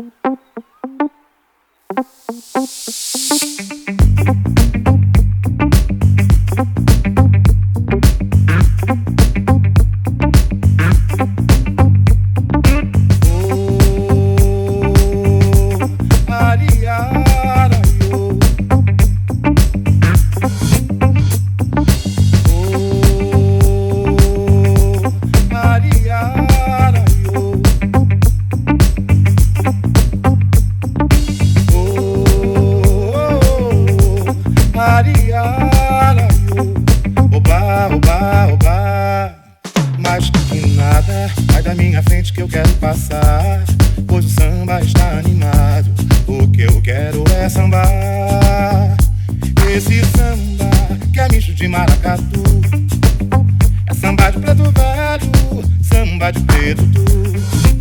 Mais que nada, vai da minha frente que eu quero passar, pois o samba está animado. O que eu quero é sambar. Esse samba que é misto de maracatu, é samba de preto velho, samba de preto tu.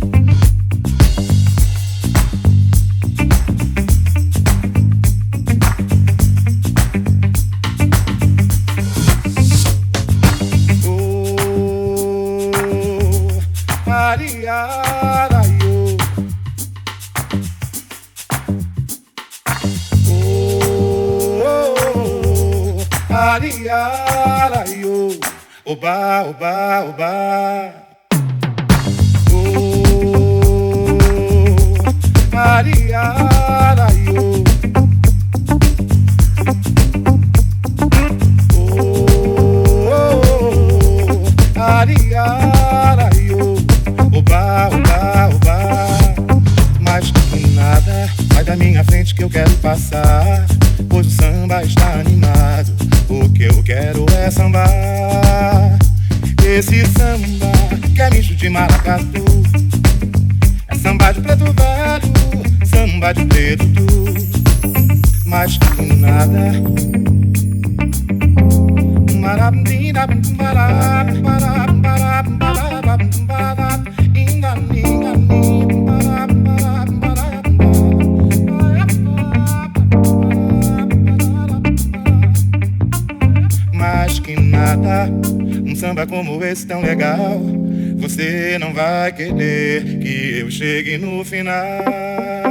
Ariaraio, ariaraio, oba, oba, oba. Ariaraio, ariaraio, oba, oba, oba. Mais que nada, sai da minha frente que eu quero passar, pois o samba está animado. O que eu quero é sambar. Esse samba que é misto de maracatu, é samba de preto velho, samba de preto tu. Mais que nada, mais que nada, um samba como esse tão legal, você não vai querer que eu chegue no final.